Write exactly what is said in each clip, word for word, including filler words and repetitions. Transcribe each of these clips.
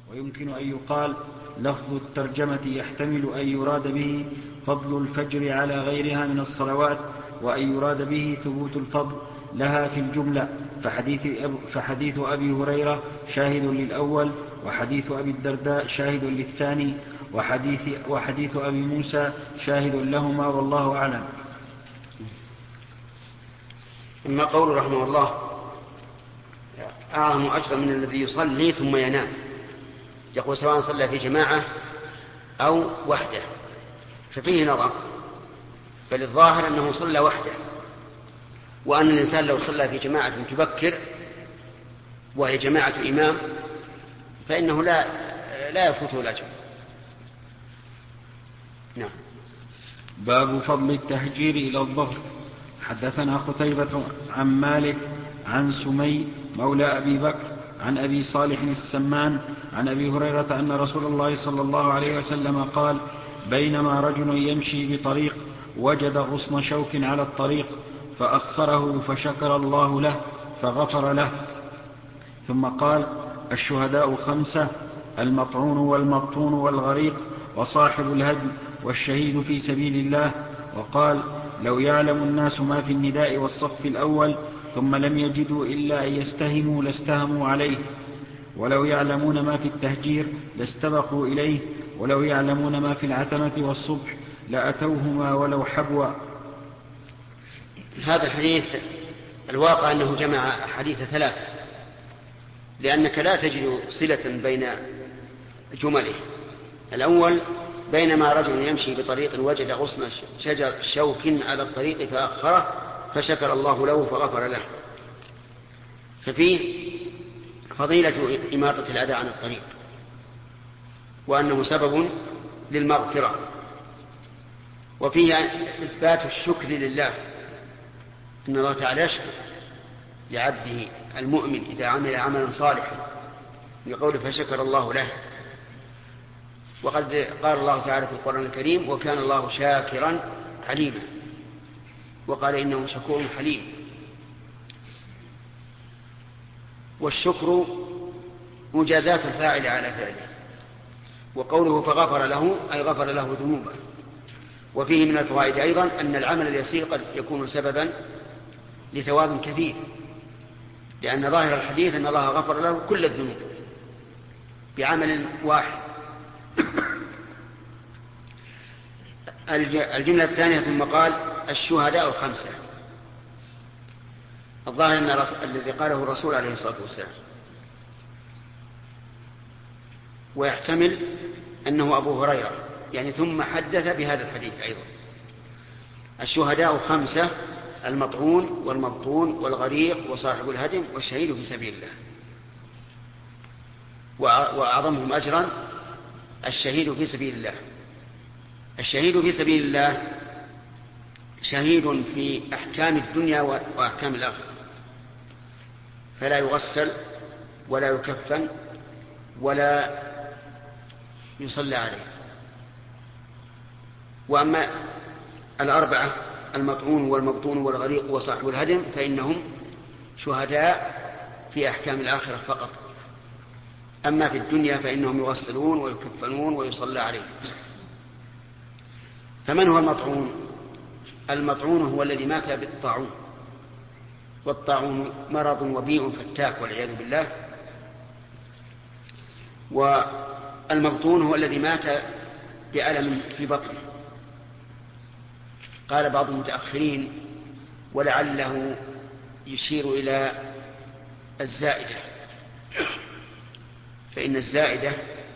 ويمكن أن يقال لفظ الترجمة يحتمل أن يراد به فضل الفجر على غيرها من الصلوات، وأن يراد به ثبوت الفضل لها في الجملة، فحديث, أب فحديث أبي هريرة شاهد للأول، وحديث أبي الدرداء شاهد للثاني، وحديث, وحديث أبي موسى شاهد لهما، والله أعلم. أما قول رحمه الله أعظم أجرا من الذي يصلي ثم ينام، يقول سواء صلى في جماعة أو وحده، ففيه نظر، فللظاهر أنه صلى وحده، وأن الإنسان لو صلى في جماعة تبكر وهي جماعة إمام فإنه لا, لا يفوته الأجر. نعم. باب فضل التهجير إلى الظهر. حدثنا قتيبة عن مالك عن سمي مولى أبي بكر عن أبي صالح السمان عن أبي هريرة أن رسول الله صلى الله عليه وسلم قال: بينما رجل يمشي بطريق وجد غصن شوك على الطريق فأخره فشكر الله له فغفر له. ثم قال: الشهداء خمسة: المطعون والمبطون والغريق وصاحب الهدم والشهيد في سبيل الله. وقال: لو يعلم الناس ما في النداء والصف الأول ثم لم يجدوا إلا أن يستهموا لاستهموا عليه، ولو يعلمون ما في التهجير لاستبقوا إليه، ولو يعلمون ما في العتمة والصبح لأتوهما ولو حبوا. هذا الحديث الواقع أنه جمع حديث ثلاثة، لأنك لا تجد صلة بين جمله. الأول: بينما رجل يمشي بطريق وجد غصن شجر شوك على الطريق فأخره فشكر الله له فغفر له، ففيه فضيلة إماطة الأذى عن الطريق، وأنه سبب للمغفرة، وفيه إثبات الشكر لله، إن الله تعالى يشكر لعبده المؤمن إذا عمل عملا صالحا بقوله فشكر الله له. وقد قال الله تعالى في القرآن الكريم: وكان الله شاكرا عليما، وقال إنه شكور حليم. والشكر مجازات الفاعل على فعله، وقوله فغفر له أي غفر له ذنوبه. وفيه من الفوائد أيضا أن العمل اليسير قد يكون سببا لثواب كثير، لأن ظاهر الحديث أن الله غفر له كل الذنوب بعمل واحد. الجملة الثانية: ثم قال: الشهداء خمسة. الظاهر أن الذي قاله الرسول عليه الصلاة والسلام، ويحتمل أنه أبو هريرة، يعني ثم حدث بهذا الحديث أيضا. الشهداء خمسة: المطعون والمبطون والغريق وصاحب الهدم والشهيد في سبيل الله. وأعظمهم أجرا الشهيد في سبيل الله. الشهيد في سبيل الله شهيد في أحكام الدنيا وأحكام الآخرة، فلا يغسل ولا يكفن ولا يصلى عليه. وأما الأربعة: المطعون والمبطون والغريق وصاحب الهدم فإنهم شهداء في أحكام الآخرة فقط، أما في الدنيا فإنهم يغسلون ويكفنون ويصلى عليه. فمن هو المطعون؟ المطعون هو الذي مات بالطاعون، والطاعون مرض وبيء فتاك والعياذ بالله. والمبطون هو الذي مات بألم في بطنه. قال بعض المتأخرين: ولعله يشير إلى الزائدة، فإن الزائدة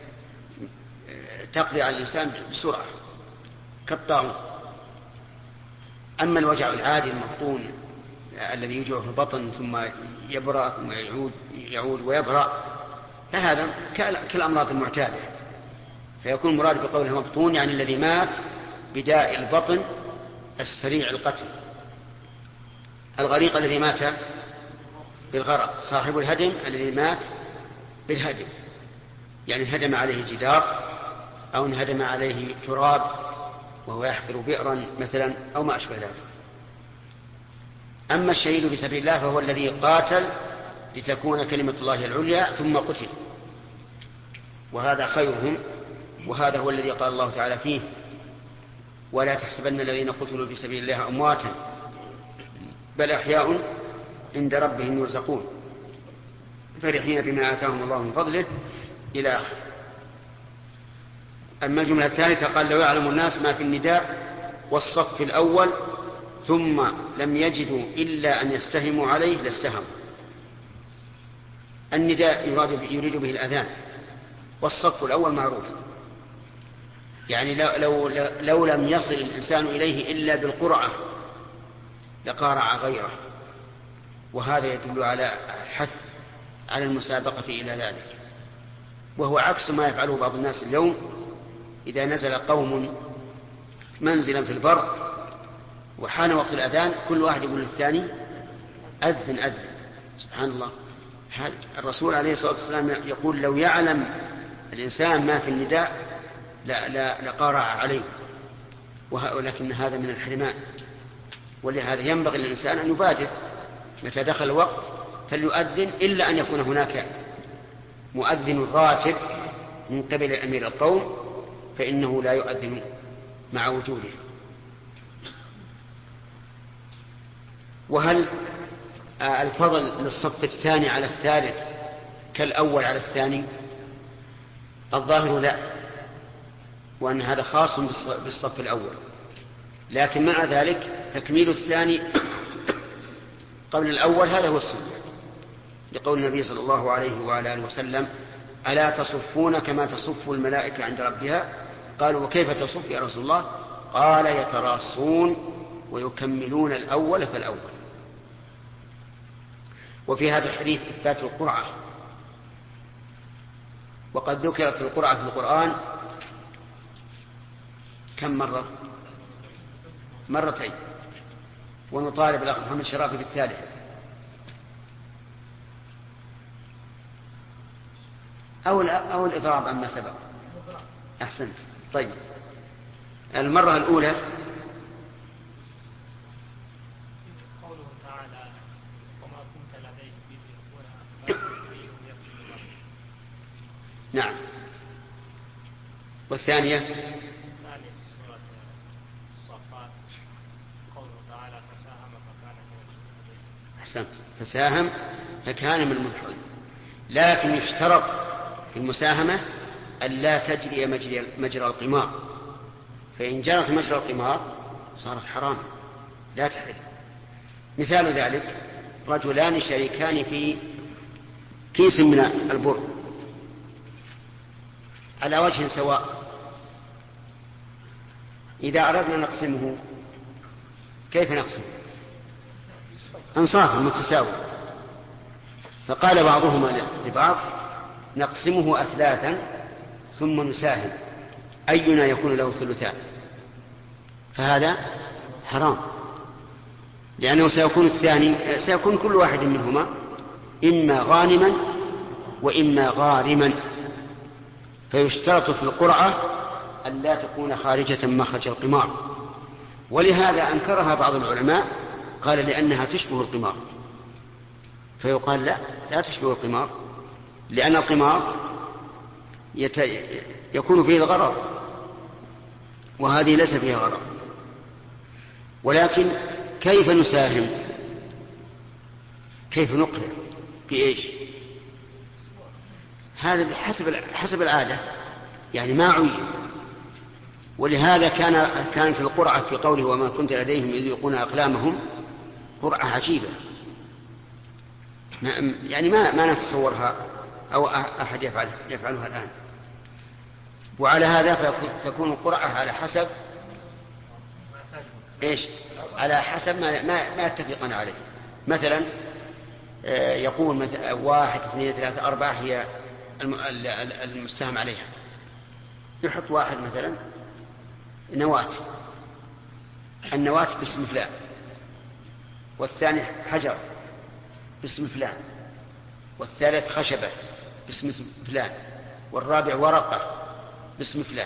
تقضي على الإنسان بسرعة كالطاعون. أما الوجع العادي المبطون الذي يوجع في البطن ثم يبرأ ثم يعود, يعود ويبرأ، فهذا كالأمراض المعتادة، فيكون مراد بقوله مبطون يعني الذي مات بداء البطن السريع القتل. الغريق الذي مات بالغرق. صاحب الهدم الذي مات بالهدم، يعني انهدم عليه جدار أو انهدم عليه تراب وهو يحفر بئرا مثلا أو ما أشبه ذلك. أما الشهيد في سبيل الله فهو الذي قاتل لتكون كلمة الله العليا ثم قتل، وهذا خيرهم، وهذا هو الذي قال الله تعالى فيه: ولا تحسبن الذين قتلوا في سبيل الله أمواتا بل أحياء عند ربهم يرزقون فرحين بما آتاهم الله من فضله إلى آخر. أما الجملة الثالثة قال: لو يعلم الناس ما في النداء والصف الأول ثم لم يجدوا إلا أن يستهموا عليه لاستهموا. النداء يريد به الأذان، والصف الأول معروف، يعني لو, لو, لو لم يصل الإنسان إليه إلا بالقرعة لقارع غيره، وهذا يدل على الحث على المسابقة إلى ذلك، وهو عكس ما يفعله بعض الناس اليوم. إذا نزل قوم منزلا في البر وحان وقت الأذان كل واحد يقول للثاني: أذن أذن. سبحان الله، الرسول عليه الصلاة والسلام يقول: لو يعلم الإنسان ما في النداء لا لا لقارع عليه، ولكن هذا من الحرمان. ولهذا ينبغي للإنسان أن يبادر متى دخل الوقت فليؤذن، إلا أن يكون هناك مؤذن راتب من قبل أمير القوم فإنه لا يؤذن مع وجوده. وهل الفضل للصف الثاني على الثالث كالأول على الثاني؟ الظاهر لا، وأن هذا خاص بالصف الأول، لكن مع ذلك تكميل الثاني قبل الأول هذا هو السنة، لقول النبي صلى الله عليه وعلى آله وسلم: ألا تصفون كما تصف الملائكة عند ربها؟ قالوا: وكيف تصف يا رسول الله؟ قال: يتراصون ويكملون الأول فالأول. وفي هذا الحديث إثبات القرعة، وقد ذكرت القرعة في القرآن كم مرة؟ مرتين، ونطالب الأخ محمد شرافي بالثالثة. أو أو الإضراب عما سبق. أحسنت. طيب، المرة الأولى قوله تعالى: وما كنت لديهم إذ يلقون أقلامهم يكتب. نعم. والثانية الثانية في سورة الصافات قوله تعالى: فساهم فكان من المدحضين. أحسنت، فساهم فكان من المدحضين. لكن يشترط في المساهمة ألا تجري مجرى, مجرى القمار، فإن جرت مجرى القمار صارت حرام لا تحل. مثال ذلك: رجلان شريكان في كيس من البر على وجه سواء، إذا أردنا نقسمه كيف نقسمه؟ أنصافا متساوي. فقال بعضهما لبعض: نقسمه أثلاثا ثم نساهم أينا يكون له ثلثان. فهذا حرام، لأنه سيكون الثاني سيكون كل واحد منهما إما غانما وإما غارما، فيشترط في القرعة أن لا تكون خارجة مخرج القمار. ولهذا أنكرها بعض العلماء، قال لأنها تشبه القمار. فيقال لا، لا تشبه القمار، لأن القمار يت... يكون فيه الغرض، وهذه ليس فيها غرض. ولكن كيف نساهم؟ كيف نقرأ؟ بإيش؟ هذا بحسب حسب العادة، يعني ما عين. ولهذا كان كانت القرعة في قوله: وما كنت لديهم إذ يلقون أقلامهم، قرعة عجيبة، ما يعني ما ما نتصورها أو أحد يفعل يفعلها الآن. وعلى هذا فتكون القرعة على حسب إيش؟ على حسب ما ما, ما يتفقون عليه. مثلا يقول مثلا واحد اثنين ثلاثة أربعة هي المستهم عليها، يحط واحد مثلا نواة، النواة باسم فلان، والثاني حجر باسم فلان، والثالث خشبة باسم فلان، والرابع ورقة باسم فلان.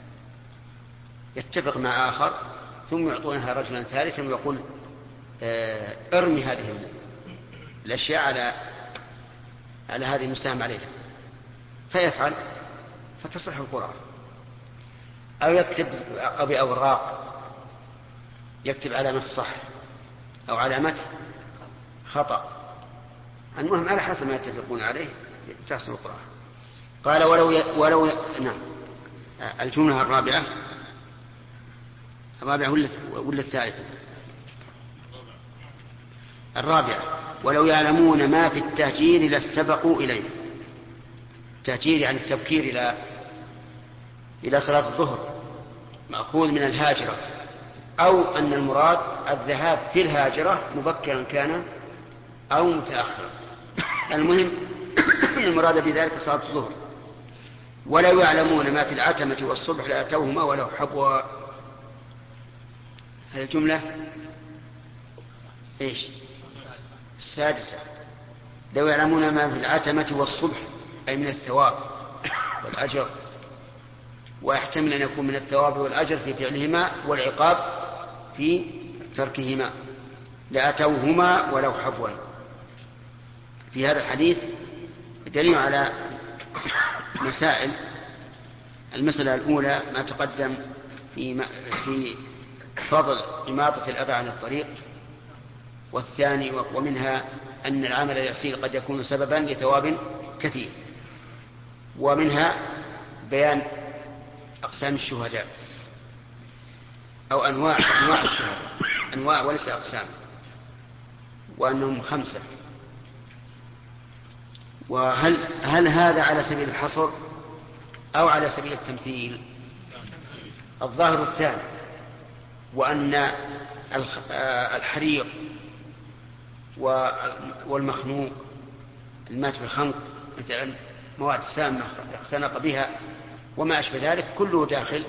يتفق مع آخر ثم يعطونها رجلا ثالثا ويقول: ارمي هذه الأشياء على على هذه المستهم عليها، فيفعل فتصح القرعة. أو يكتب أو بأوراق، يكتب علامة صح أو علامة خطأ، المهم على حسب ما يتفقون عليه تحصل القرعة. قال ولو ي... ولو ي... نعم. الجملة الرابعة الرابعة ولا ولا الثالثة؟ الرابعة. ولو يعلمون ما في التهجير لاستبقوا إليه. التهجير يعني التبكير إلى إلى صلاة الظهر، مأخوذ من الهاجرة، أو أن المراد الذهاب في الهاجرة مبكرا كان أو متأخرا. المهم المراد بذلك صلاة الظهر. ولو يعلمون ما في العتمة والصبح لأتوهما ولو حبوا. هذه الجملة إيش؟ السادسة. لو يعلمون ما في العتمة والصبح أي من الثواب والأجر، ويحتمل أن يكون من الثواب والأجر في فعلهما والعقاب في تركهما لأتوهما ولو حبوا. في هذا الحديث دليل على مسائل. المسألة الأولى ما تقدم في في فضل إماطة الأذى عن الطريق، والثاني ومنها أن العمل اليسير قد يكون سببا لثواب كثير، ومنها بيان أقسام الشهداء أو أنواع أنواع الشهداء، أنواع وليس أقسام، وأنهم خمسة. وهل هل هذا على سبيل الحصر أو على سبيل التمثيل؟ الظاهر الثاني، وأن الحريق والمخنوق المات بالخنق مثلا مواد سامة اختنق بها وما أشبه ذلك كله داخل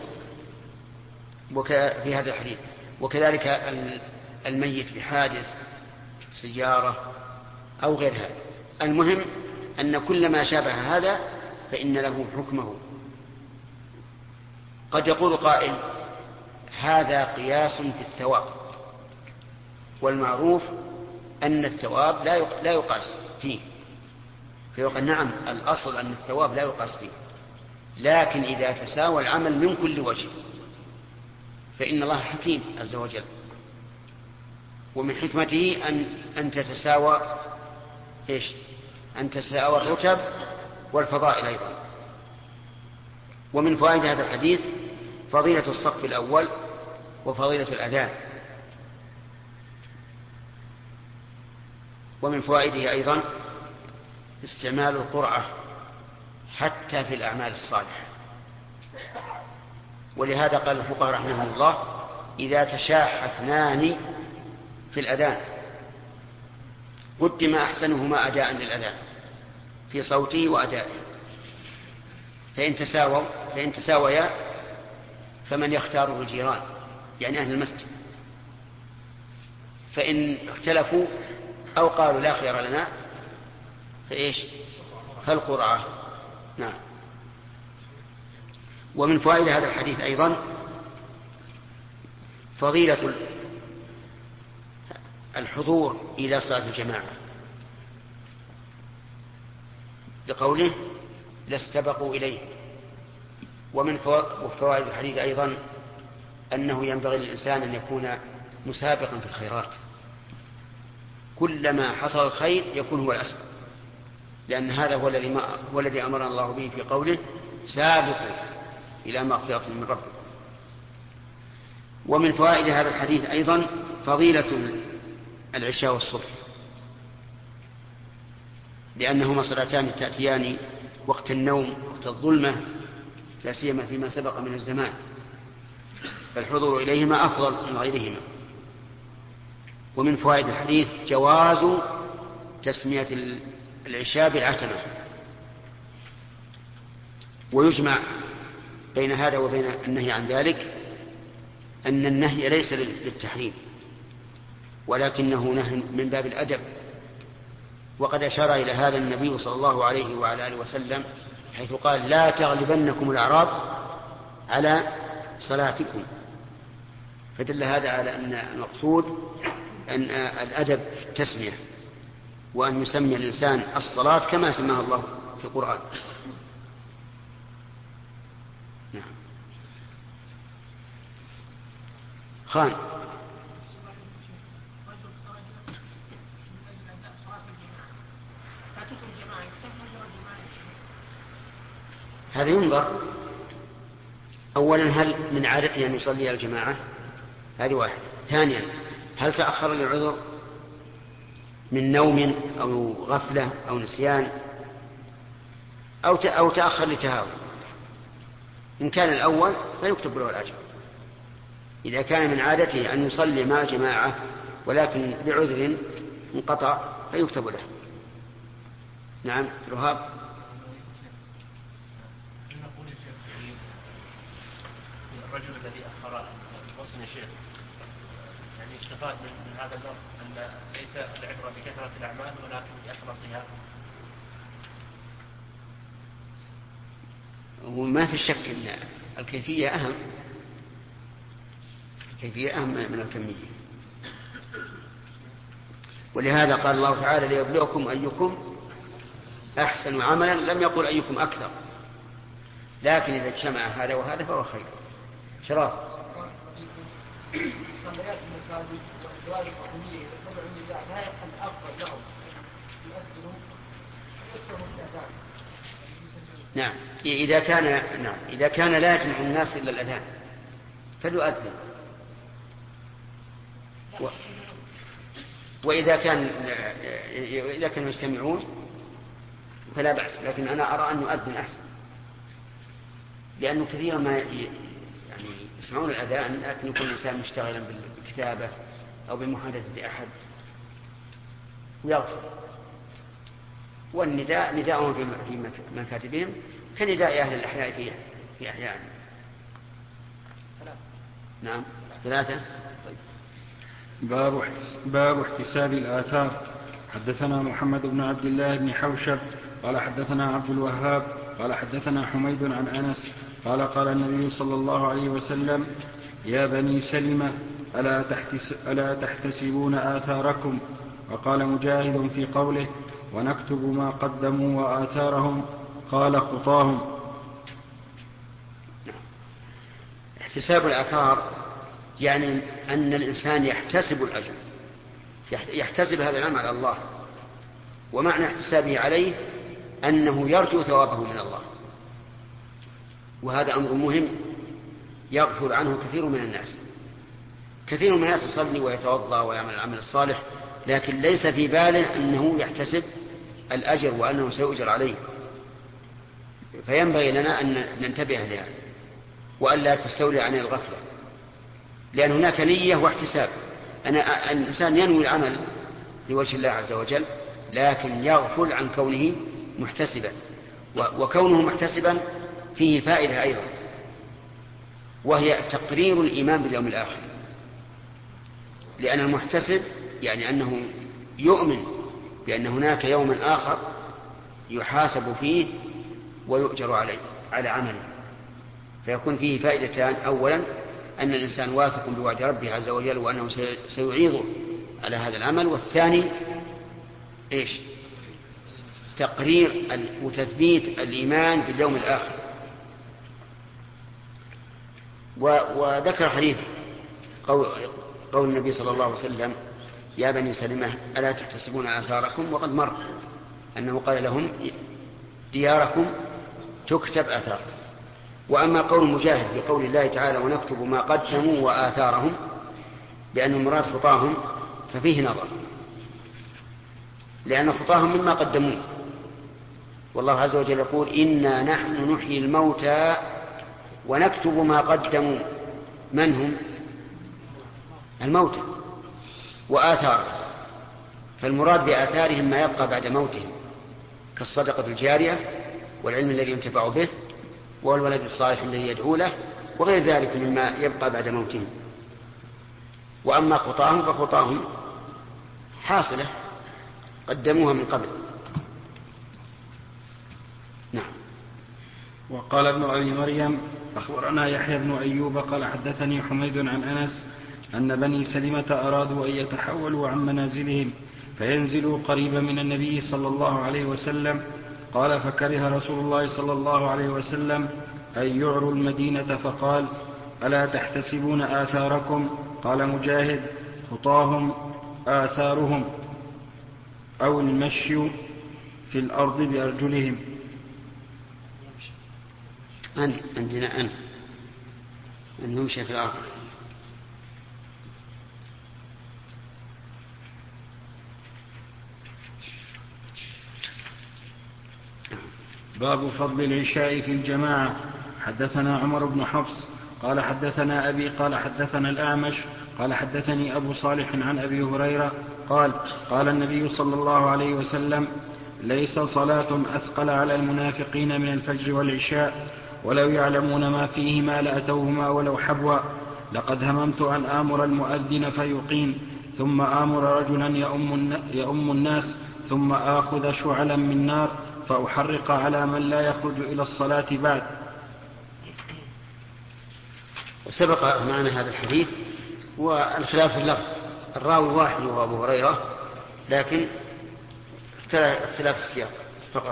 في هذا الحديث. وكذلك الميت بحادث سيارة أو غير هذا. المهم أن كل ما شابه هذا فإن له حكمه. قد يقول قائل هذا قياس في الثواب، والمعروف أن الثواب لا يقاس فيه، فيقول نعم الأصل أن الثواب لا يقاس فيه، لكن إذا تساوى العمل من كل وجه فإن الله حكيم عز وجل، ومن حكمته أن أن تتساوى إيش؟ أن تتساوى الرتب والفضائل أيضا. ومن فوائد هذا الحديث فضيلة الصف الأول وفضيلة الأذان. ومن فوائده أيضا استعمال القرعة حتى في الأعمال الصالحة. ولهذا قال الفقهاء رحمهم الله إذا تشاح اثنان في الأذان قدم أحسنهما أداء للأذان في صوته وأدائه، فإن تساووا فإن تساويا فمن يختاره الجيران يعني أهل المسجد، فإن اختلفوا أو قالوا لا خير لنا فإيش؟ فالقرعة. نعم. ومن فوائد هذا الحديث أيضا فضيلة الحضور إلى صلاة الجماعة، لقوله لاستبقوا إليه. ومن فوائد الحديث أيضا أنه ينبغي للإنسان أن يكون مسابقا في الخيرات، كلما حصل الخير يكون هو الأسبق، لأن هذا هو الذي أمرنا الله به في قوله سابقوا إلى مغفرة من ربكم. ومن فوائد هذا الحديث أيضا فضيلة العشاء والصبح، لأنهما صلاتان تأتيان وقت النوم وقت الظلمة، لا سيما فيما سبق من الزمان، فالحضور إليهما أفضل من غيرهما. ومن فوائد الحديث جواز تسمية العشاء بالعتمة. ويجمع بين هذا وبين النهي عن ذلك أن النهي ليس للتحريم ولكنه نهي من باب الأدب، وقد أشار إلى هذا النبي صلى الله عليه وعلى آله وسلم حيث قال لا تغلبنكم الأعراب على صلاتكم، فدل هذا على أن المقصود أن الأدب في التسمية، وأن يسمي الإنسان الصلاة كما سماها الله في القرآن. نعم. خان هذا ينظر. أولا هل من عادته أن يصلي الجماعة؟ هذه واحدة. ثانيا هل تأخر لعذر من نوم أو غفلة أو نسيان أو أو تأخر لتهاون؟ إن كان الأول فيكتب له الأجر. إذا كان من عادته أن يصلي مع جماعة ولكن بعذر انقطع فيكتب له. نعم. رهاب. الرجل الذي أخر الغسل يا شيخ، يعني استفاد من هذا اللفظ أن ليس العبرة بكثرة الأعمال ولكن بإخلاصها. وما في شك أن الكيفية أهم، الكيفية أهم من الكمية. ولهذا قال الله تعالى ليبلوكم أيكم أحسن عملا، لم يقل أيكم أكثر. لكن إذا اجتمع هذا وهذا فهو خير. شراب. صليات المساجد والأدوار الوطنية إذا سمعوا النداء ما يبقى الأفضل لهم يؤذنوا ويكثروا الأذان. نعم. إذا كان نعم إذا كان لا يجمع الناس إلا الأذان فليؤذن. و... وإذا كان إذا كانوا يجتمعون فلا بأس، لكن أنا أرى أن يؤذن أحسن، لأنه كثيرا ما يعني يسمعون الأذان لكن يكون الإنسان مشتغلا بالكتابة أو بمحادثة أحد ويغفل. والنداء نداءهم في مكاتبهم كنداء أهل الأحياء في في أحيائهم. نعم. ثلاثة. طيب. باب باب احتساب الآثار. حدثنا محمد بن عبد الله بن حوشب قال حدثنا عبد الوهاب قال حدثنا حميد عن أنس قال قال النبي صلى الله عليه وسلم: يا بني سلمة ألا, تحتس ألا تحتسبون آثاركم؟ وقال مجاهد في قوله: ونكتب ما قدموا وآثارهم، قال: خطاهم. احتساب الآثار يعني أن الإنسان يحتسب الأجر، يحتسب هذا العمل على الله. ومعنى احتسابه عليه أنه يرجو ثوابه من الله، وهذا أمر مهم يغفل عنه كثير من الناس. كثير من الناس يصلي ويتوضأ ويعمل العمل الصالح لكن ليس في باله أنه يحتسب الأجر وأنه سيؤجر عليه. فينبغي لنا أن ننتبه لهذا وأن لا تستولي عن الغفلة، لأن هناك نية واحتساب. أنا الإنسان ينوي العمل لوجه الله عز وجل لكن يغفل عن كونه محتسبا، وكونه محتسبا فيه فائدة أيضا، وهي تقرير الإيمان باليوم الآخر. لأن المحتسب يعني أنه يؤمن بأن هناك يوما آخر يحاسب فيه ويؤجر عليه على عمله، فيكون فيه فائدتان: أولا أن الإنسان واثق بوعد ربه عز وجل وأنه سيعيضه على هذا العمل، والثاني إيش؟ تقرير وتثبيت الإيمان باليوم الآخر. وذكر حديث قول, قول النبي صلى الله عليه وسلم: يا بني سلمة ألا تحتسبون آثاركم؟ وقد مر أنه قال لهم: دياركم تكتب آثار. وأما قول مجاهد بقول الله تعالى: ونكتب ما قدموا وآثارهم، بأن المراد خطاهم، ففيه نظر، لأن خطاهم مما قدموا. والله عز وجل يقول: إنا نحن نحيي الموتى ونكتب ما قدموا. من هم؟ الموتى وآثار. فالمراد بآثارهم ما يبقى بعد موتهم كالصدقة الجارية والعلم الذي ينتفع به والولد الصالح الذي يدعو له وغير ذلك مما يبقى بعد موتهم. وأما خطاهم فخطاهم حاصلة قدموها من قبل. نعم. وقال ابن أبي مريم: أخبرنا يحيى بن أيوب قال حدثني حميد عن أنس أن بني سلمة أرادوا أن يتحولوا عن منازلهم فينزلوا قريبا من النبي صلى الله عليه وسلم. قال: فكره رسول الله صلى الله عليه وسلم أي يعروا المدينة، فقال: ألا تحتسبون آثاركم؟ قال مجاهد: خطاهم آثارهم، أو المشي في الأرض بأرجلهم. أن عندنا أن أن يمشي في الأرض. باب فضل العشاء في الجماعة. حدثنا عمر بن حفص قال حدثنا أبي قال حدثنا الأعمش قال حدثني أبو صالح عن أبي هريرة قال: قال النبي صلى الله عليه وسلم: ليس صلاة أثقل على المنافقين من الفجر والعشاء، ولو يعلمون ما فيهما لأتوهما ولو حبوا. لقد هممت أن آمر المؤذن فيقيم، ثم آمر رجلا يؤم الناس، ثم آخذ شعلا من نار فأحرق على من لا يخرج إلى الصلاة بعد. وسبق معنا هذا الحديث والخلاف في اللفظ، الراوي واحد وهو أبو هريرة، لكن اختلاف السياق فقط.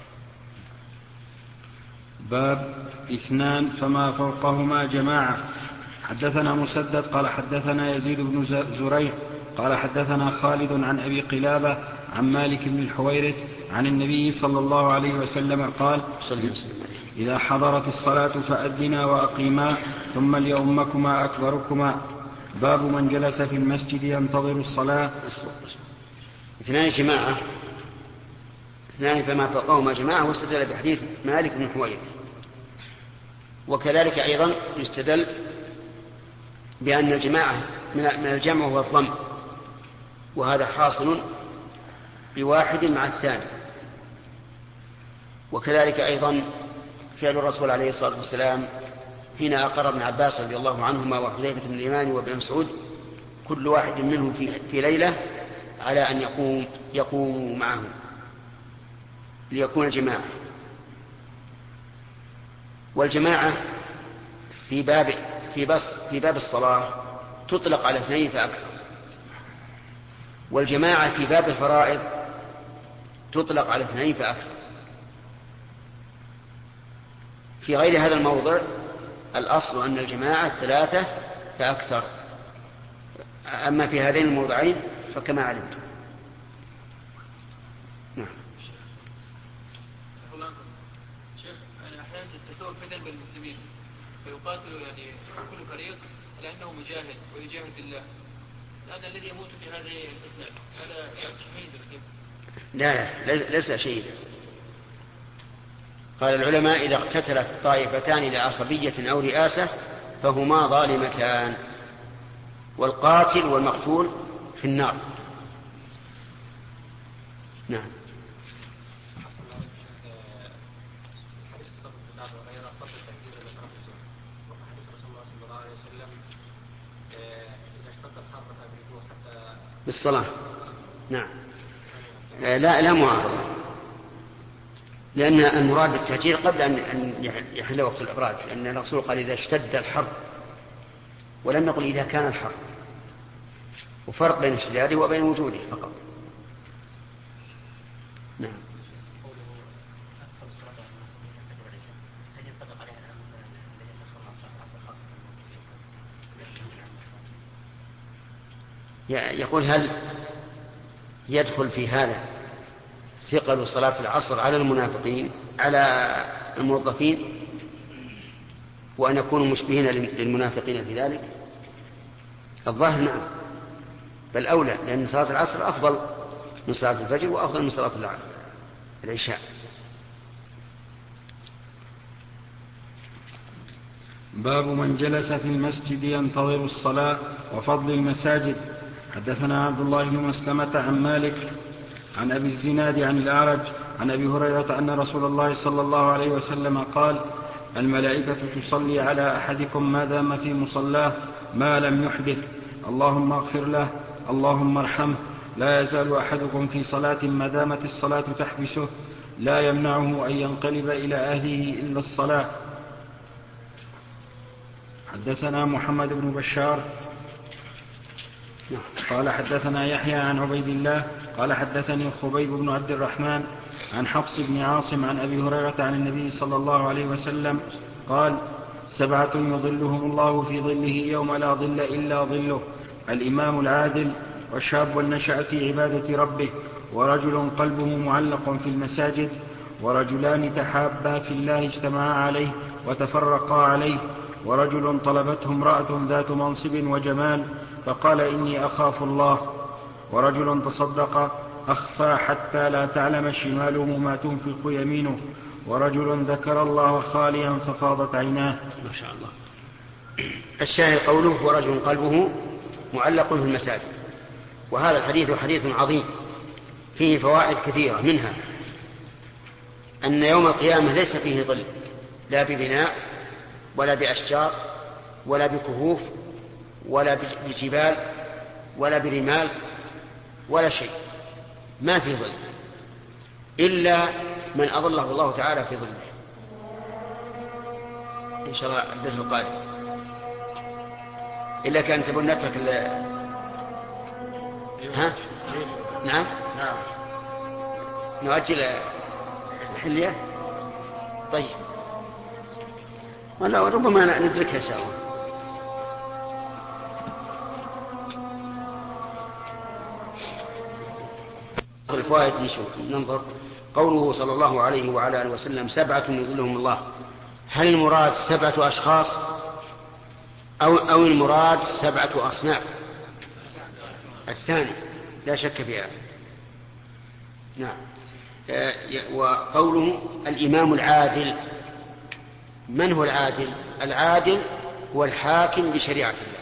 باب اثنان فما فوقهما جماعة. حدثنا مسدد قال حدثنا يزيد بن زريع قال حدثنا خالد عن أبي قلابة عن مالك بن الحويرث عن النبي صلى الله عليه وسلم قال: إذا حضرت الصلاة فأذنا وأقيما، ثم ليؤمكما أكبركما. باب من جلس في المسجد ينتظر الصلاة. اثنان جماعة، اثنان فما فوقهما جماعة، واستدل بحديث مالك بن الحويرث. وكذلك أيضا يستدل بأن الجماعة من الجمع هو الضم، وهذا حاصل بواحد مع الثاني. وكذلك أيضا فعل الرسول عليه الصلاة والسلام حين أقر ابن عباس رضي الله عنهما وحذيفة بن اليمان وابن مسعود كل واحد منهم في, في ليلة على أن يقوم يقوم معه ليكون جماعة. والجماعة في باب في بس في باب الصلاة تطلق على اثنين فأكثر، والجماعة في باب الفرائض تطلق على اثنين فأكثر. في غير هذا الموضع الأصل أن الجماعة ثلاثة فأكثر، أما في هذين الموضعين فكما علمتم. نعم. شيخ، يعني أحيانا تثور فتن بالمسلمين فيقاتلوا يعني كل فريق لأنه مجاهد ويجاهد بالله، هذا الذي يموت في هذه الفتنة هذا شهيد الكذب؟ لا لا ليس شهيدا. قال العلماء: إذا اقتتلت طائفتان لعصبية أو رئاسة فهما ظالمتان، والقاتل والمقتول في النار. نعم. بالصلاة. نعم. لا لا معارضة، لأن المراد بالتهجير قبل أن يحل وقت الإبراج، لأن الرسول قال: إذا اشتد الحر، ولم نقل إذا كان الحر، وفرق بين اشتداده وبين وجوده فقط. نعم. يقول: هل يدخل في هذا ثقل صلاة العصر على المنافقين على الموظفين، وأن يكونوا مشبهين للمنافقين في ذلك؟ الظاهر نعم، بل أولى، لأن صلاة العصر أفضل من صلاة الفجر وأفضل من صلاة العشاء. باب من جلس في المسجد ينتظر الصلاة وفضل المساجد. حدثنا عبد الله بن مسلمة عن مالك عن أبي الزناد عن الأعرج عن أبي هريرة أن رسول الله صلى الله عليه وسلم قال: الملائكة تصلي على أحدكم ما دام في مصلاه ما لم يحدث، اللهم اغفر له، اللهم ارحمه. لا يزال أحدكم في صلاة ما دامت الصلاة تحبسه، لا يمنعه أن ينقلب إلى أهله إلا الصلاة. حدثنا محمد بن بشار قال حدثنا يحيى عن عبيد الله قال حدثني خبيب بن عبد الرحمن عن حفص بن عاصم عن أبي هريرة عن النبي صلى الله عليه وسلم قال: سبعة يظلهم الله في ظله يوم لا ظل إلا ظله: الإمام العادل، والشاب نشأ في عبادة ربه، ورجل قلبه معلق في المساجد، ورجلان تحابا في الله اجتمعا عليه وتفرقا عليه، ورجل طلبته امرأة ذات منصب وجمال فقال: إني أخاف الله، ورجل تصدق أخفى حتى لا تعلم شماله ما تنفق يمينه، ورجل ذكر الله خاليا ففاضت عيناه. ما شاء الله. الشاهد قوله: ورجل قلبه معلق في المساجد. وهذا الحديث حديث عظيم فيه فوائد كثيرة، منها أن يوم القيامة ليس فيه ظل، لا ببناء ولا بأشجار ولا بكهوف ولا بجبال ولا برمال ولا شيء، ما فيه ظل إلا من أظله الله تعالى في ظله. إن شاء الله الدرس القادم، إلا كان تبون نترك ال... ها؟ نعم نعم نؤجل الحلية. طيب، ولا ربما ندركها إن شاء الله. الفوائد ننظر. قوله صلى الله عليه وعلى آله وسلم: سبعة يظلهم الله، هل المراد سبعة أشخاص أو, أو المراد سبعة أصناف؟ الثاني لا شك فيها. نعم. وقوله الإمام العادل، من هو العادل؟ العادل هو الحاكم بشريعة الله،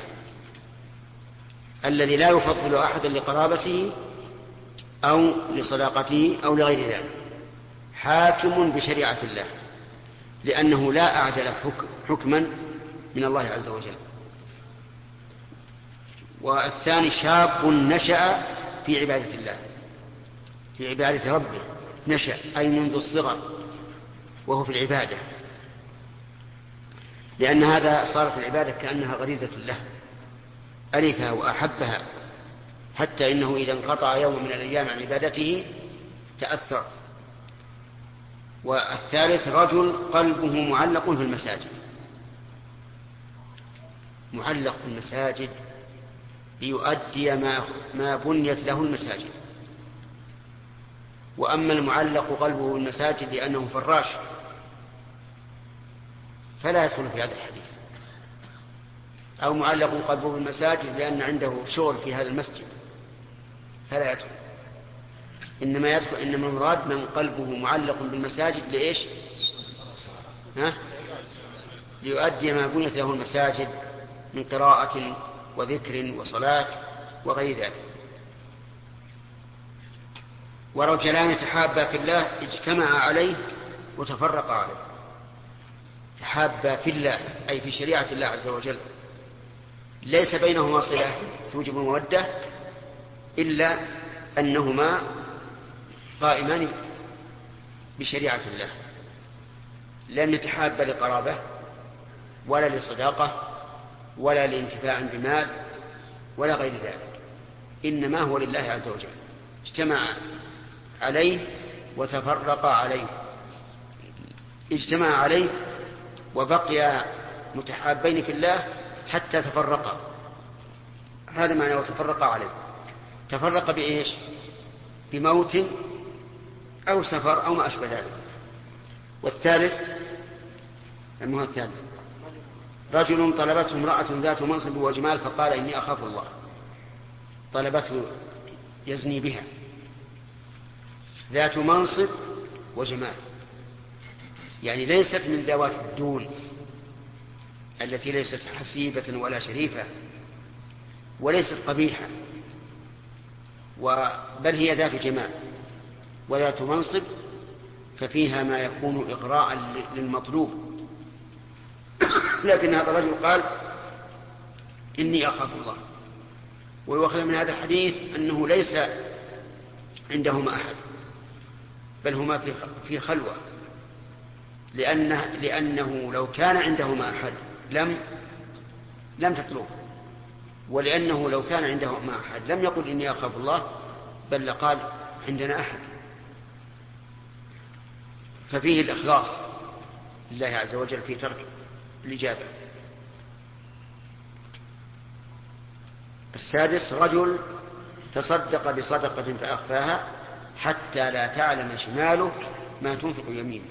الذي لا يفضل أحدا لقرابته أو لصداقته أو لغير ذلك، حاكم بشريعة الله، لأنه لا أعدل حكما من الله عز وجل. والثاني شاب نشأ في عبادة الله، في عبادة ربه، نشأ أي منذ الصغر وهو في العبادة، لأن هذا صارت العبادة كأنها غريزة له، ألفها وأحبها، حتى إنه إذا انقطع يوم من الأيام عن عبادته تأثر. والثالث رجل قلبه معلق في المساجد، معلق في المساجد ليؤدي ما, ما بنيت له المساجد. وأما المعلق قلبه في المساجد لأنه فراش فلا يدخل في هذا الحديث، أو معلق قلبه في المساجد لأن عنده شغل في هذا المسجد فلا يدخل. إنما يدخل إنما المراد من قلبه معلق بالمساجد لإيش؟ ها؟ ليؤدي ما بنيت له المساجد من قراءة وذكر وصلاة وغير ذلك. ورجلان تحابا في الله اجتمعا عليه وتفرقا عليه. تحابا في الله أي في شريعة الله عز وجل، ليس بينهما صلة توجب المودة إلا أنهما قائمان بشريعة الله، لم يتحابا لقرابة ولا لصداقة ولا لانتفاع بمال ولا غير ذلك، إنما هو لله عز وجل. اجتمع عليه وتفرق عليه، اجتمع عليه وبقي متحابين في الله حتى تفرقا، هذا معنى وتفرق عليه. تفرق بإيش؟ بموت أو سفر أو ما أشبه ذلك. والثالث ما هو الثالث؟ رجل طلبته امرأة ذات منصب وجمال فقال إني أخاف الله. طلبته يزني بها، ذات منصب وجمال، يعني ليست من ذوات الدون التي ليست حسيبة ولا شريفة وليست قبيحة، بل هي ذات جمال وذات منصب، ففيها ما يكون إغراء للمطلوب. لكن هذا الرجل قال إني أخاف الله. ويؤخذ من هذا الحديث أنه ليس عندهما أحد، بل هما في خلوة، لأنه, لأنه لو كان عندهما أحد لم لم تطلب، ولأنه لو كان عندهما أحد لم يقل إني أخاف الله، بل لقال عندنا أحد. ففيه الإخلاص لله عز وجل في ترك الإجابة. السادس رجل تصدق بصدقة فأخفاها حتى لا تعلم شماله ما تنفق يمينه.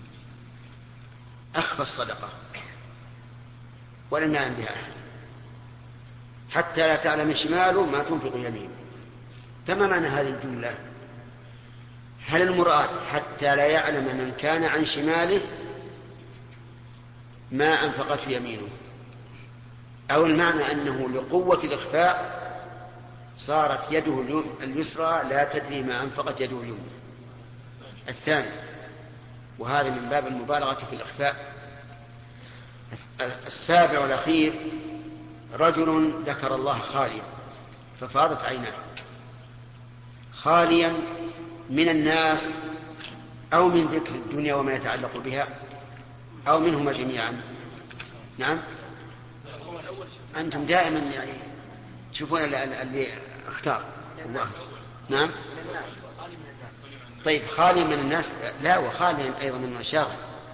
أخفى الصدقة ولم يعلم بها أحد حتى لا تعلم شماله ما تنفق يمينه. فما معنى هذه الجملة؟ هل المراد حتى لا يعلم من كان عن شماله ما أنفقته يمينه، أو المعنى أنه لقوة الإخفاء صارت يده اليسرى لا تدري ما أنفقت يده اليمنى؟ الثاني، وهذا من باب المبالغة في الإخفاء. السابع والأخير رجل ذكر الله خاليا ففاضت عيناه، خاليا من الناس أو من ذكر الدنيا وما يتعلق بها أو منهما جميعا. نعم، أنتم دائما يعني تشوفون اللي اختار الله. نعم، طيب خالي من الناس لا، وخالي أيضا من المشاغل،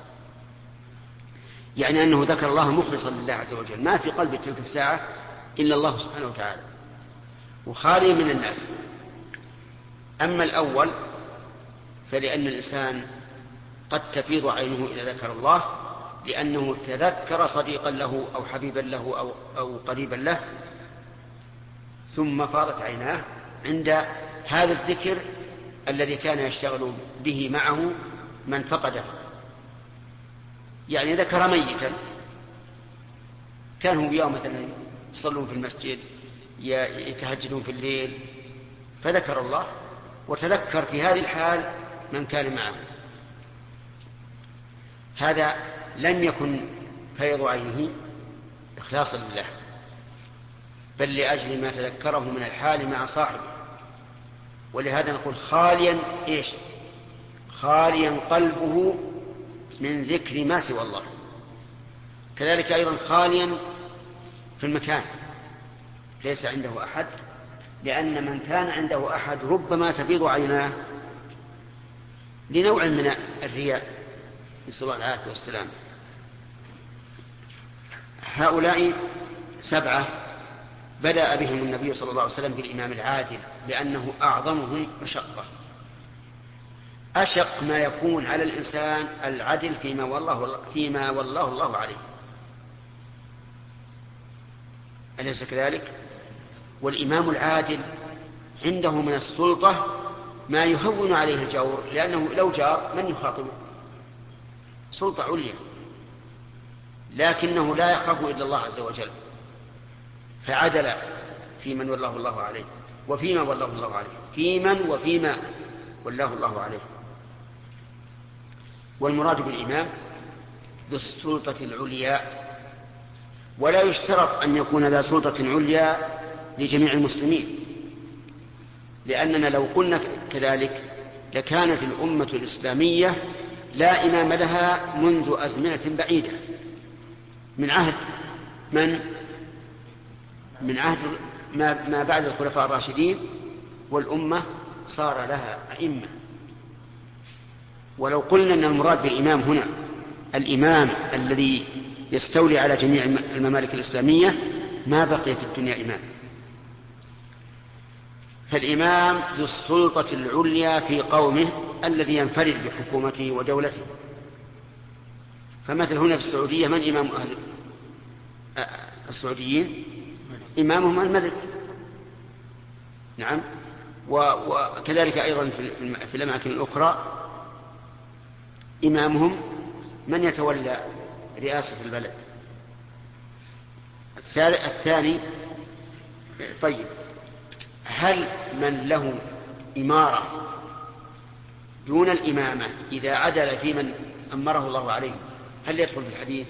يعني أنه ذكر الله مخلصا لله عز وجل، ما في قلب تلك الساعة إلا الله سبحانه وتعالى، وخالي من الناس. أما الأول فلأن الإنسان قد تفيض عينه إذا ذكر الله، لأنه تذكر صديقا له أو حبيبا له أو, أو قريبا له ثم فاضت عيناه عند هذا الذكر الذي كان يشتغل به معه من فقده. يعني ذكر ميتا كانوا يوم مثلا يصلون في المسجد يتهجدون في الليل فذكر الله وتذكر في هذه الحال من كان معه، هذا لم يكن فيض عينه إخلاصا لله، بل لأجل ما تذكره من الحال مع صاحبه. ولهذا نقول خاليا إيش؟ خاليا قلبه من ذكر ما سوى الله. كذلك أيضا خاليا في المكان ليس عنده أحد، لأن من كان عنده أحد ربما تفيض عيناه لنوع من الرياء، نسأل الله العافية والسلام. هؤلاء سبعة بدأ بهم النبي صلى الله عليه وسلم بالإمام العادل لأنه أعظمهم مشقة. أشق ما يكون على الإنسان العدل فيما والله, فيما والله الله عليه، أليس كذلك؟ والإمام العادل عنده من السلطة ما يهون عليه الجور، لأنه لو جار من يخاطبه؟ سلطة عليا، لكنه لا يخاف إلا الله عز وجل، فعدل في من والله الله عليه وفيما والله الله عليه، في من وفيما والله الله عليه. والمراد بالإمام ذو السلطة العليا، ولا يشترط أن يكون ذا سلطة عليا لجميع المسلمين، لأننا لو قلنا كذلك لكانت الأمة الإسلامية لا إمام لها منذ أزمنة بعيدة، من عهد من من عهد ما, ما بعد الخلفاء الراشدين، والأمة صار لها أئمة. ولو قلنا أن المراد بالإمام هنا الإمام الذي يستولي على جميع الممالك الإسلامية ما بقي في الدنيا إمام. فالإمام ذو السلطة العليا في قومه الذي ينفرد بحكومته ودولته. فمثل هنا في السعودية من إمام أهل السعوديين؟ إمامهم الملك. نعم، وكذلك أيضا في الأماكن الأخرى إمامهم من يتولى رئاسة البلد. الثاني، طيب هل من له إمارة دون الإمامة إذا عدل في من أمره الله عليه هل يدخل في الحديث؟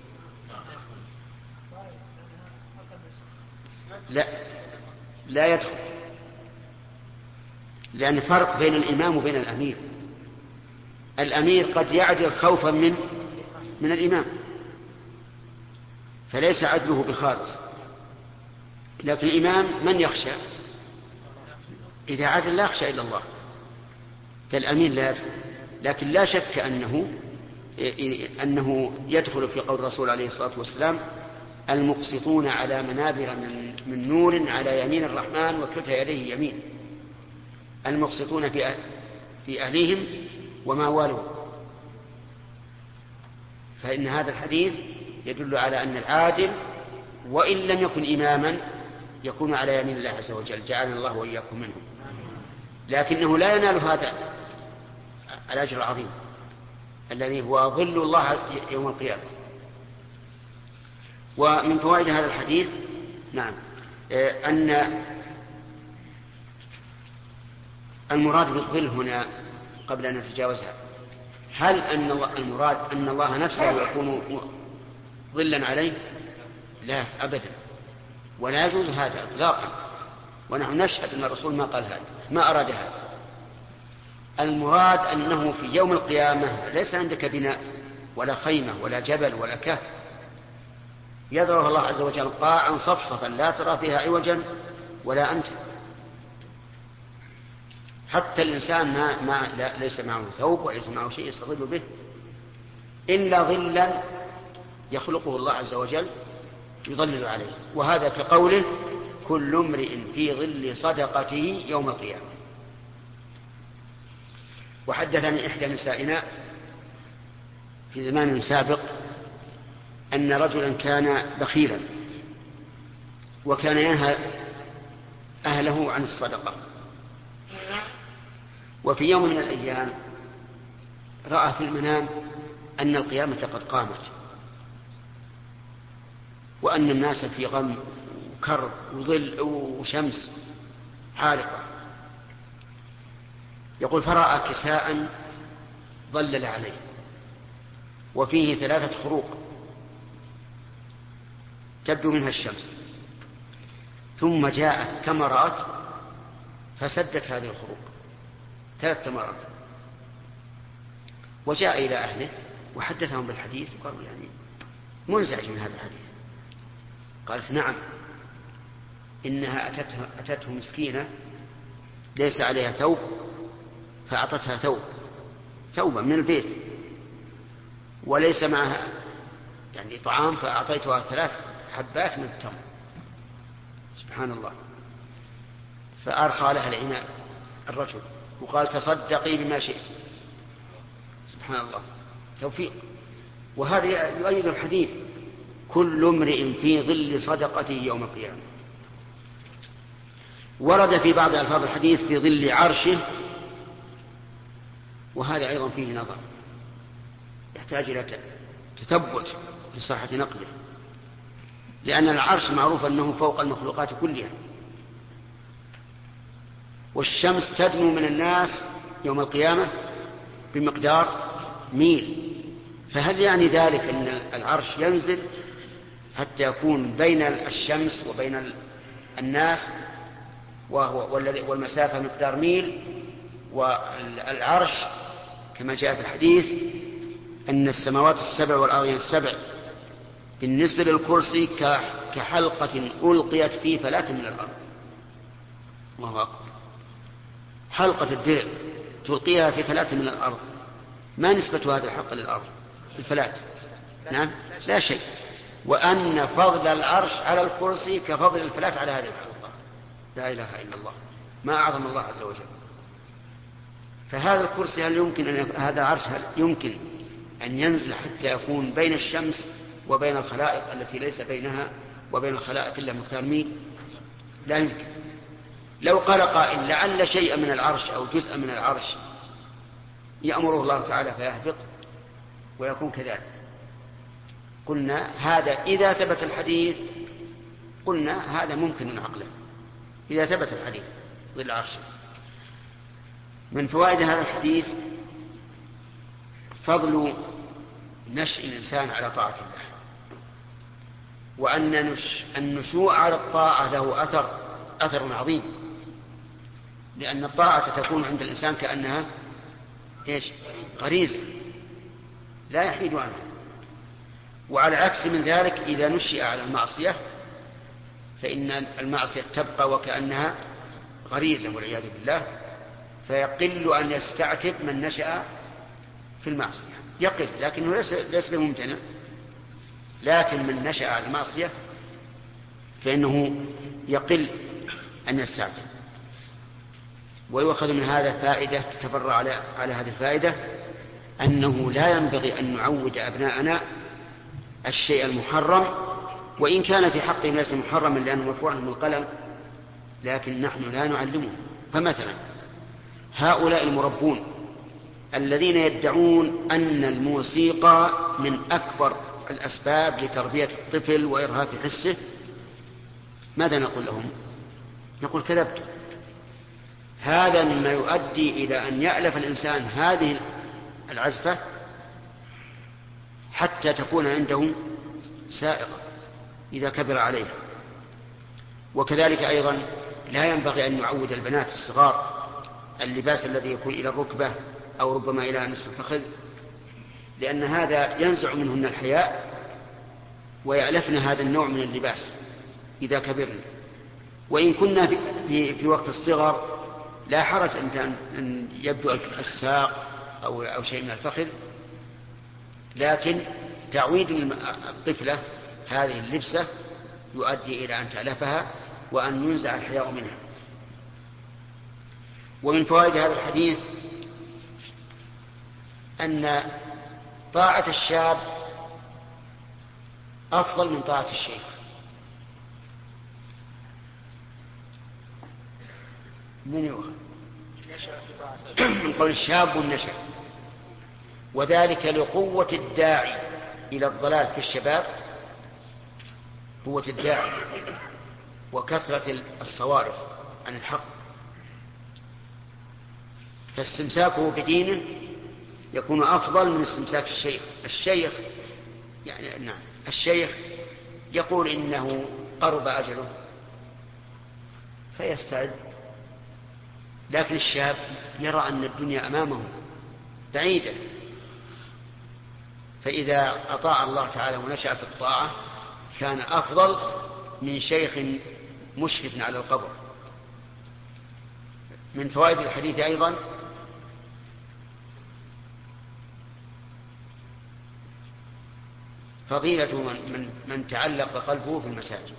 لا، لا يدخل، لأن فرق بين الإمام وبين الأمير. الأمير قد يعدل خوفا من من الإمام فليس عدله بخالص، لكن الإمام من يخشى؟ إذا عدل لا يخشى إلا الله، فالأمير لا يدخل. لكن لا شك أنه أنه يدخل في قول الرسول عليه الصلاة والسلام: المقسطون على منابر من, من نور على يمين الرحمن وكلتا يديه يمين. المقسطون في في أهليهم وما والوا. فإن هذا الحديث يدل على أن العادل وإن لم يكن إماما يكون على يمين الله عز وجل، جعلنا الله وإياكم منهم، لكنه لا ينال هذا الأجر العظيم الذي هو ظل الله يوم القيامة. ومن فوائد هذا الحديث نعم أن المراد بالظل هنا قبل أن نتجاوزها، هل أن المراد أن الله نفسه يكون ظلا عليه؟ لا أبدا، ولا يجوز هذا إطلاقا، ونحن نشهد أن الرسول ما قال هذا، ما أراد هذا. المراد أنه في يوم القيامة ليس عندك بناء ولا خيمة ولا جبل ولا كهف، يضرب الله عز وجل قاعا صفصفا لا ترى فيها عوجا ولا أمتا. حتى الإنسان ما ما لا ليس معه ثوب وليس معه شيء يستظل به إلا ظلا يخلقه الله عز وجل يظلل عليه، وهذا كقوله: كل امرئ في ظل صدقته يوم القيامة. وحدثني إحدى نسائنا في زمان سابق أن رجلا كان بخيلا وكان ينهى أهله عن الصدقة، وفي يوم من الأيام رأى في المنام أن القيامة قد قامت وأن الناس في غم وكرب وظل وشمس حارقة. يقول: فرأى كساء ظلل عليه وفيه ثلاثة خروق تبدو منها الشمس، ثم جاءت تمرات فسدت هذه الخروق، ثلاث تمرات، وجاء إلى أهله وحدثهم بالحديث وقالوا يعني منزعج من هذا الحديث. قالت: نعم، إنها أتته, أتته مسكينة ليس عليها ثوب فأعطتها ثوب ثوبا من البيت وليس معها يعني طعام فأعطيتها ثلاث حبات من التمر. سبحان الله. فأرخى لها العناء الرجل وقال: تصدقي بما شئت. سبحان الله، توفيق. وهذا يؤيد الحديث: كل امرئ في ظل صدقته يوم القيامة. ورد في بعض ألفاظ الحديث في ظل عرشه، وهذا أيضا فيه نظر، يحتاج إلى تثبت لصحة نقله، لأن العرش معروف أنه فوق المخلوقات كلها، والشمس تدنو من الناس يوم القيامة بمقدار ميل، فهل يعني ذلك أن العرش ينزل حتى يكون بين الشمس وبين الناس وهو والمسافة مقدار ميل؟ والعرش كما جاء في الحديث أن السماوات السبع والأرضين السبع بالنسبة للكرسي كحلقة ألقيت في فلاة من الأرض. الله أكبر. حلقة الدرع تلقيها في فلاة من الأرض، ما نسبة هذه الحلقة للأرض الفلاة؟ نعم، لا شيء. وأن فضل العرش على الكرسي كفضل الفلاة على هذه الحلقة. لا إله إلا الله، ما أعظم الله عز وجل. فهذا الكرسي هل يمكن أن هذا العرش هل يمكن أن ينزل حتى يكون بين الشمس وبين الخلائق التي ليس بينها وبين الخلائق إلا مقدار ميل؟ لا يمكن. لو قال قائل لعل شيئا من العرش أو جزءا من العرش يأمره الله تعالى فيهبط ويكون كذلك، قلنا هذا إذا ثبت الحديث، قلنا هذا ممكن عقلا إذا ثبت الحديث ظل عرشه. من فوائد هذا الحديث فضل نشء الإنسان على طاعة الله، وأن النشوء على الطاعة له أثر أثر عظيم، لأن الطاعة تكون عند الإنسان كأنها إيش؟ غريزة لا يحيد عنها. وعلى عكس من ذلك إذا نشئ على المعصية فإن المعصية تبقى وكأنها غريزة والعياذ بالله، فيقل أن يستعتب من نشأ في المعصية يقل، لكنه ليس ليس بممتنع. لكن من نشأ على المعصية فإنه يقل أن يستعجل. ويؤخذ من هذا فائدة تتفرع على على هذه الفائدة، أنه لا ينبغي أن نعود أبناءنا الشيء المحرم، وإن كان في حقهم ليس محرما لأنه مرفوع عنهم القلم، لكن نحن لا نعلمهم. فمثلا هؤلاء المربون الذين يدعون أن الموسيقى من أكبر الأسباب لتربية الطفل وإرهاق حسه، ماذا نقول لهم؟ نقول كذبتم. هذا مما يؤدي إلى أن يألف الإنسان هذه العزفة حتى تكون عنده سائقة إذا كبر عليها. وكذلك أيضا لا ينبغي أن نعود البنات الصغار اللباس الذي يكون إلى الركبة أو ربما إلى نصف الفخذ، لأن هذا ينزع منهن الحياء ويألفن هذا النوع من اللباس إذا كبرن. وإن كنا في, في, في وقت الصغر لا حرج أن يبدو الساق أو, أو شيء من الفخذ، لكن تعويد الطفلة هذه اللبسة يؤدي إلى أن تألفها وأن ينزع الحياء منها. ومن فوائد هذا الحديث أن طاعة الشاب أفضل من طاعة الشيخ. من يؤخذ من قول الشاب والنشأ، وذلك لقوة الداعي إلى الضلال في الشباب، قوة الداعي وكثرة الصوارف عن الحق، فاستمساكه بدينه يكون أفضل من استمساك الشيخ. الشيخ يعني نعم الشيخ يقول إنه قرب أجله فيستعد، لكن الشاب يرى أن الدنيا أمامه بعيدة، فإذا أطاع الله تعالى ونشأ في الطاعة كان أفضل من شيخ مشرف على القبر. من فوائد الحديث أيضا فضيلة من, من, من تعلق قلبه في المساجد،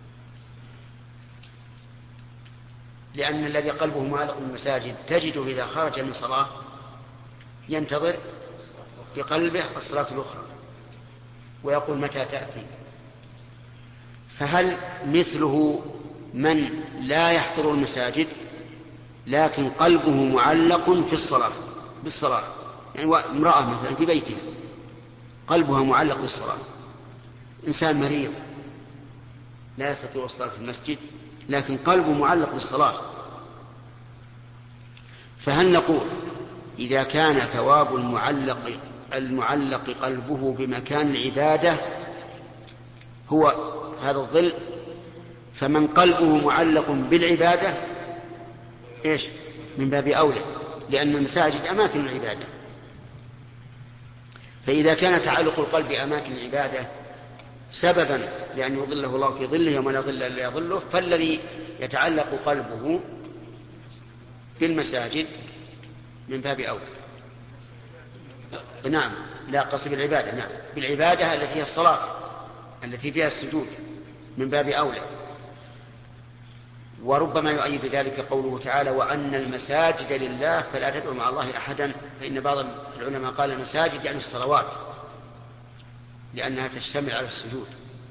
لأن الذي قلبه معلق بالمساجد تجده إذا خرج من صلاة ينتظر في قلبه الصلاة الأخرى ويقول متى تأتي. فهل مثله من لا يحضر المساجد لكن قلبه معلق في الصلاة بالصلاة، يعني امرأة مثلا في بيتها قلبها معلق بالصلاة، إنسان مريض لا يستطيع الصلاة في المسجد لكن قلبه معلق بالصلاة، فهل نقول إذا كان ثواب المعلق المعلق قلبه بمكان العبادة هو هذا الظل، فمن قلبه معلق بالعبادة إيش من باب أولى، لأن المساجد أماكن العبادة. فإذا كان تعلق القلب بأماكن العبادة سببا لأن يظله الله في ظله يوم لا ظل إلا يظله، فالذي يتعلق قلبه بالمساجد من باب أولى. نعم لا قصد بالعبادة، نعم بالعبادة التي هي الصلاة التي فيها السجود من باب أولى. وربما يؤيد ذلك قوله تعالى وأن المساجد لله فلا تدعوا مع الله أحدا، فإن بعض العلماء قال المساجد يعني الصلوات لأنها تشتمل على السجود.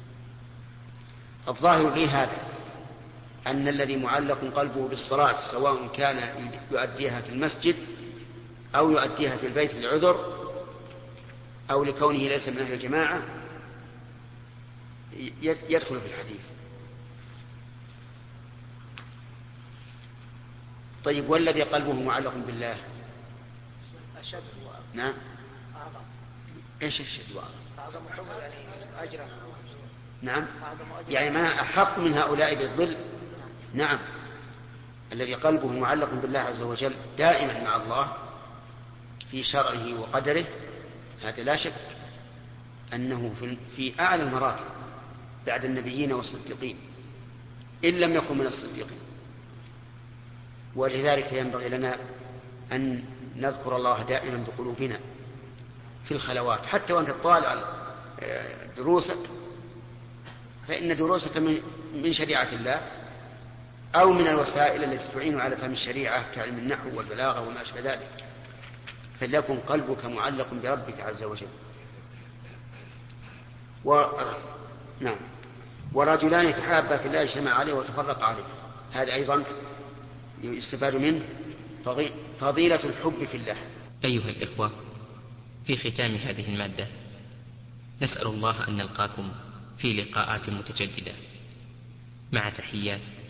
الظاهر لي هذا أن الذي معلق قلبه بالصلاة سواء كان يؤديها في المسجد أو يؤديها في البيت لعذر أو لكونه ليس من أهل الجماعة يدخل في الحديث. طيب والذي قلبه معلق بالله أشد نعم وأعظم. إيش الشد وأعظم؟ أعظم حب يعني أجرا. نعم يعني ما أحق من هؤلاء بالظل. نعم الذي قلبه معلق بالله عز وجل دائما مع الله في شرعه وقدره، هذا لا شك أنه في أعلى المراتب بعد النبيين والصديقين إن لم يكن من الصديقين. ولذلك ينبغي لنا أن نذكر الله دائما بقلوبنا في الخلوات، حتى وأنت تطالع دروسك فإن دروسك من شريعة الله أو من الوسائل التي تعين على فهم الشريعة كعلم النحو والبلاغة وما أشبه ذلك، فليكن قلبك معلق بربك عز وجل. و... نعم. ورجلان يتحابا في الله اجتمع عليه وتفرق عليه، هذا أيضا يستفاد منه فضيلة الحب في الله. أيها الإخوة، في ختام هذه المادة نسأل الله أن نلقاكم في لقاءات متجددة، مع تحيات